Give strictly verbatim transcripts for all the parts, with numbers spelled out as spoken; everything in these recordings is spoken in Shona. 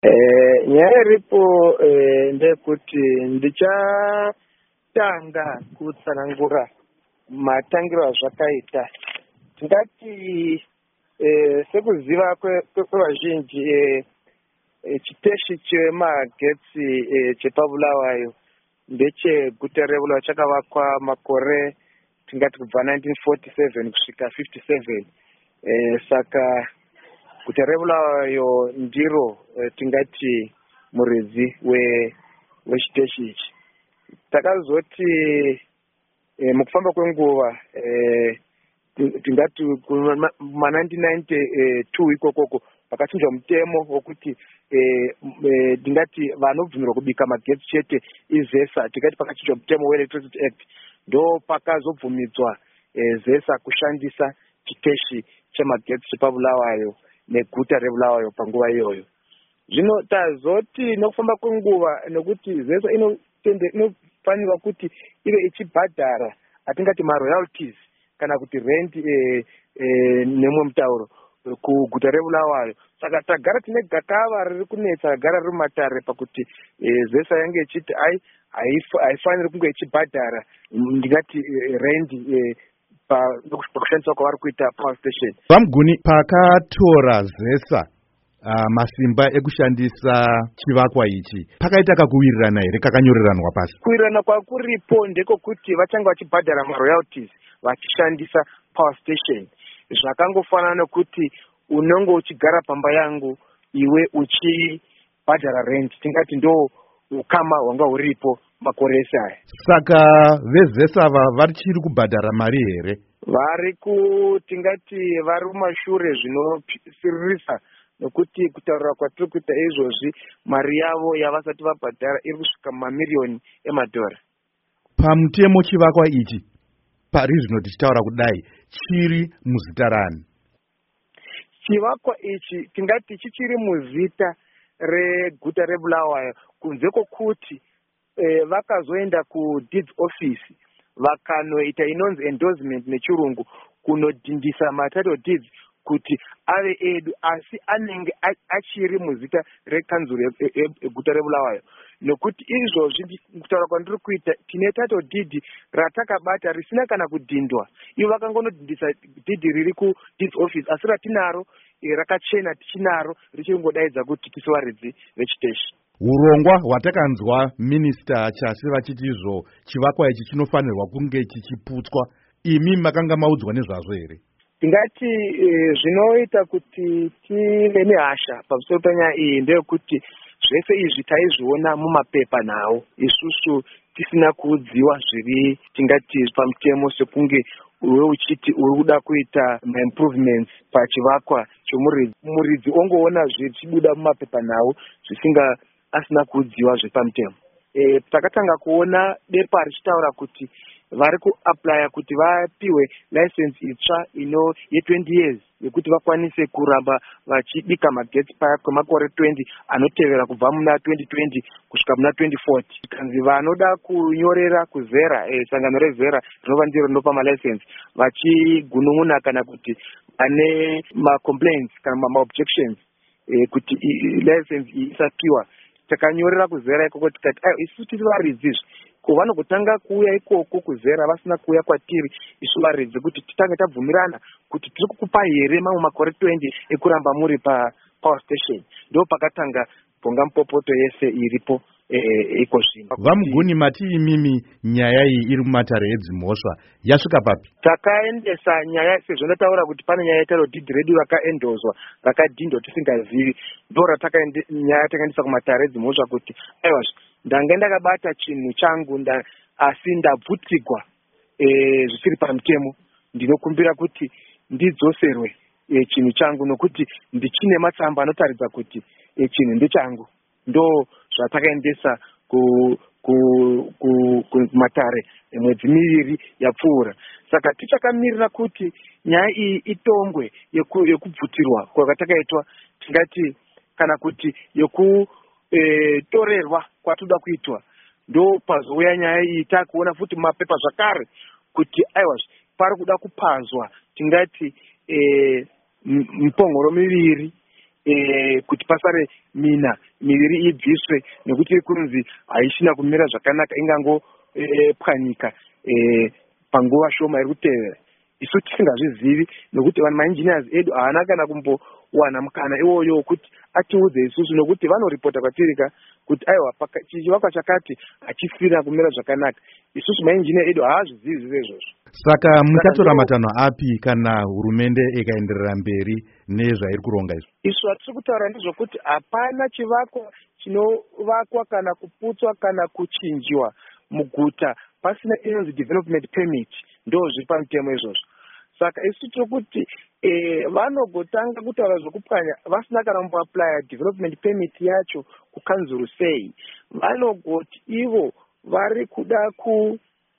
Eh, nyaya iripo eh, ndekuti ndichatanga kutsanangura matangiro azvakaita. Tingati eh, sekuziva kwevazhinji eh, eh, chiteshi chemagetsi eh, chepaBulawayo ndecheguta reBulawayo chakavakwa makore tingati kubva nineteen forty-seven kusvika fifty-seven. Eh, saka guta reBulawayo ndiro eh, tingati muridzi we wechiteshi ichi. Takazoti eh, mukufamba kwenguva eh, tingati ma nineteen ninety-two ikokoko pakachinjwa mutemo wokuti eh, eh, tingati vanobvumirwa kubika magetsi chete iZESA. Tingati pakachinjwa mutemo weElectricity Act ndo pakazobvumidzwa eh, ZESA kushandisa chiteshi chemagetsi chepaBulawayo neguta reBulawayo panguva iyoyo. Zvino tazoti nokufamba kwenguva nekuti ZESA inotende inofanirwa kuti ive ichibhadhara atingati maroyalties kana kuti rent eh, eh, nemwe mutauro kuguta reBulawayo. Saka tagara tine gakava riri kunetsa ragara riri matare pakuti eh, ZESA yange ichiti ai haifaniri kunge ichibhadhara ndingati eh, rent eh, pakushandiswa kwavari kuita power station. Vamuguni, pakatora ZESA uh, masimba ekushandisa chivakwa ichi pakaita kakuwirirana here, kakanyoreranwa pasi? Kuwirirana kwakuripo ndekokuti vachanga vachibhadhara maroyalties vachishandisa power station. Zvakangofanana nokuti unonge uchigara pamba yangu iwe uchibhadhara rent, tingati ndo ukama hwanga huripo makore ese aya. Saka veZESA vachiri kubhadhara mari here? Vari kutingati vari mumashure zvinosiririsa nokuti kutaura kwatiri kuita izvozvi mari yavo yavasati vabhadhara iri kusvika mamiliyoni emadhora. Pamutemo chivakwa ichi pari zvino tichitaura kudai chiri muzita rani? Chivakwa ichi tingati chichiri muzita reguta reBulawayo kunze kwokuti eh, vakazoenda kudeeds office vakanoita inonzi endorsement nechirungu kunodhindisa matitle deeds kuti ave edu, asi anenge achiri muzita rekanzuro eguta reBulawayo. Nokuti izvozvi kutaura kwandiri kuita tine title deed ratakabata risina kana kudhindwa. Ivo vakangonodhindisa deed riri kudeeds office asi ratinaro rakachena tichinaro richingodaidza kuti tisivaridzi vechiteshi. Urongwa hwatakanzwa minista chasi vachiti izvo chivakwa ichi chinofanirwa kunge chichiputswa, imi makanga maudzwa nezvazvo here? Tingati eh, zvinoita kuti tive nehasha pamusoro penyaya iyi ndeyekuti zvese izvi taizviona mumapepa nawo isusu tisina kuudziwa zviri tingati pamutemo sekunge uwe uchiti uri kuda kuita ma-improvements pachivakwa chomuridzi. Muridzi ongoona zvichibuda mumapepa nawo zvisinga asina kuudziwa zvepamutemo. E, takatanga kuona bepa richitaura kuti vari kuaplya kuti vapiwe license itsva ino ye-twenty years yekuti vakwanise kuramba vachibika magetsi paya kwemakore twenty anotevera kubva muna twenty twenty kusvika muna twenty forty. Kanzi vanoda kunyorera kuzera eh, sangano rezera rinova ndiro rinopa malicense vachigunun'una kana kuti ane ma-complaints kana ma-objections eh, kuti license isapiwa. Takanyorera kuzera ikoko tikati ayo isu tiri varidzi ko vanogotanga kuuya ikoko kuzera vasina kuuya kwatiri isu varidzi kuti titange tabvumirana kuti tiri kukupa here mamwe makore twenty ekuramba muri pa power station. Ndo pakatanga ponga mupopoto yese iripo iko zvino. Vamuguni, mati imimi nyaya iyi iri mumatare edzimhosva yasvika papi? Takaendesa nyaya sezvo ndataura kuti pane nyaya yetauro deed redu vakaendozwa vakadhindwa tisingazivi, ndo ratakaende nyaya takaendesa kumatare edzimhosva kuti aiwa ndange ndakabata chinhu changu nda, asi ndabvutigwa eh, zvisiri pamutemo, ndinokumbira kuti ndidzoserwe eh, chinhu changu nokuti ndichine matsamba anotaridza kuti eh, chinhu ndechangu. Ndo zvatakaendesa ku ku ku kumatare mwedzi miviri yapfuura. Saka tichakamirira kuti nyaya iyi itongwe yekubvutirwa kwakatakaitwa tingati kana kuti yekutorerwa eh, kwatoda kuitwa. Ndo pazouya nyaya iyi takuona futi mapepa zvakare kuti aiwa pari kuda kupazwa tingati eh, mpongoro miviri e, kuti pasare mina miviri ibviswe nekuti iri kunzi haishina kumira zvakanaka ingango e, pwanyika e, panguva shoma iri kutevera. Isu tisingazvizivi nekuti vanhu mainjiniers edu haana kana kumbowana mukana iwoyo wekuti atiudze isusu nokuti vanoripota kwatirika kuti aiwa chivakwa chakati hachifira kumira zvakanaka. Isusu mainjiniya edu haazvizivi zviro izvozvo. Saka muchatora matanho api kana hurumende ikaenderera mberi nezvairi kuronga izvo? Isu hatisi kutaura ndizvokuti hapana chivakwa chinovakwa kana kuputswa kana kuchinjiwa muguta pasina inonzi development permit, ndo zviri pamutemo izvozvo. Saka isu tiri kuti e, vanogotanga kutaura zvokupwanya vasina kana kumboaplya development permit yacho kukanzuru sei. Vanogoti ivo vari kuda ku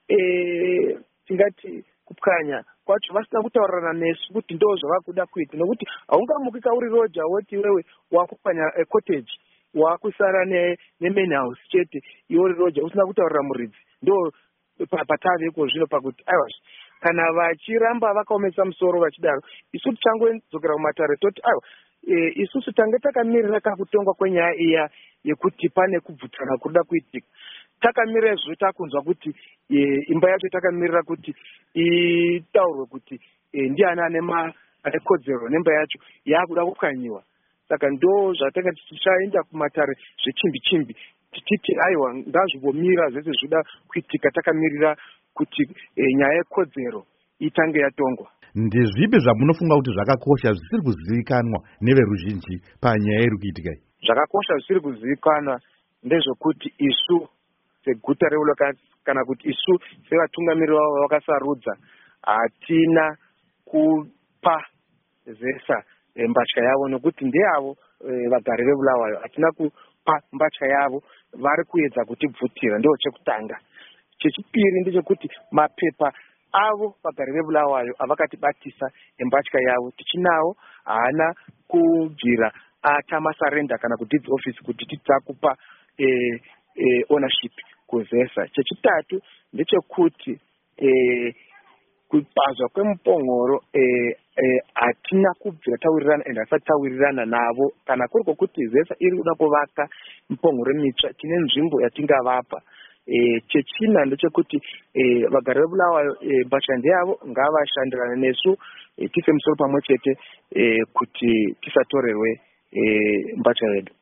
e, tingati kupwanya kwacho vasina kutaurirana nesu kuti ndo zvavakuda kuita, nokuti haungamukika uri roja woti wewe wakupwanya e, cottage wakusara ne, ne main house chete iwe uri roja usina kutaurira muridzi. Ndo patave iko zvino pakuti aiwa kana vachiramba vakaomesa musoro vachidaro isu tichangodzokera kumatare toti aiwa e, isusu tange takamirira kakutongwa kwenyaya iya yekuti pane kubvutsana kuda kuitika. Takamirira izvo takunzwa kuti e, imba yacho takamirira kuti itaurwe kuti e, ndiani ane kodzero nemba yacho yakuda kupwanyiwa. Saka ndo zvatanga tichaenda kumatare zvechimbi chimbi tichiti aiwa ngazvivomira zvese zvida kuitika takamirira kuti e, nyaya yekodzero itange yatongwa. Ndezvipi zvamunofunga kuti zvakakosha zvisiri kuzivikanwa neveruzhinji panyaya iri kuitika iyi? Zvakakosha zvisiri kuzivikanwa ndezvokuti isu seguta reulo kana kuti isu sevatungamiriri vavo vakasarudza hatina kupa zesa e, mbatya yavo nokuti ndeyavo e, vagari vebulawayo. Hatina kupa mbatya yavo, vari kuedza kutibvutira, ndo chekutanga. Chechipiri ndechekuti mapepa avo vagari vebulawayo avakatibatisa embatya yavo tichinawo haana kubvira atamasarenda kana kudeeds office kuti titakupa e, e, ownership kuzesa. Chechitatu ndechekuti e, kupazwa kwemupongoro hatina e, e, kubvira tawirirana ende hasati tawirirana navo kana kuri kwokuti zesa iri kuda kuvaka mipongoro mitsva tine nzvimbo yatingavapa. E, chechina ndechekuti e, vagari vebulawayo e, mbatya ndeyavo ngavashandirane nesu e, tise musoro pamwe chete e, kuti tisatorerwe e, mbatya yedu.